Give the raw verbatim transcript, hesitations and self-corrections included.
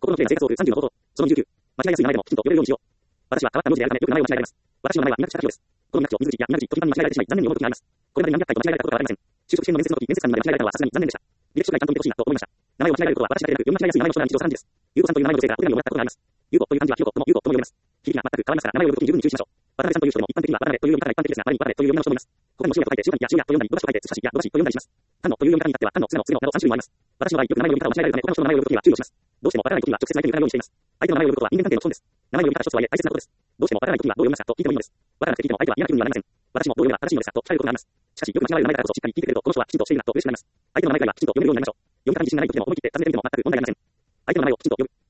の綺麗な生活を送るさんじゅうの方法。そのにじゅうきゅう。間違いやすい名前でもきちんと呼べるようにしよう。私は変わった名字であるため、よく名前を間違えられます。私の名前は稲口明宏です。この稲口を水口や稲口と頻繁に間違えられてしまい、残念に思う時があります。これまで何百回と間違えられたことがありません。就職試験の面接の時、面接官にまで間違えられたのはさすがに残念でした。履歴書がちゃんと見てほしいなと思いました。名前を間違えられることは私だけでなく、読み間違いやすい名前の人が日常茶飯事です。ゆうこさんという名前の女性からお手紙をもらったことがあります。ゆうこという漢字はひろこともゆうことも読めます。響きが全く変わりますから、名前を呼ぶときに十分に注意しましょう。渡辺さんという人でも一般的には渡辺という読み方が一般的ですが、ある意味渡辺という読み方の人もいます。他にも塩屋と書いて塩谷や塩屋と読んだり、土橋と書いて土橋や土橋と読んだりします。丹野という読み方に至っては丹野、津野、次のなどさん種類もあります。私の場合、よく名前の読み方を間違えられるため、他の人の名前を呼ぶときには注意をします。どうしてもわからないときには直接相手に伺うようにしています。相手の名前を呼ぶことは人間関係の損です。名前の呼び方一つとはいえ大切なことです。どうしてもわからないときにはどう読みますかと聞いてもいいのです。わからなくて聞いても相手は嫌な気分にはなりません。私もどう読めば正しいのですかと聞かれることがあります。しかし、よく間違える名前だからこそしっかり聞いてくれると、この人はきちんとしているなと嬉しくなります。相手の名前ぐらいはきちんと読めるようになりましょう。読み方に自信がないときでも思い切って尋ねてみても全く問題がありません。相手の名前をきちんと呼ぶ。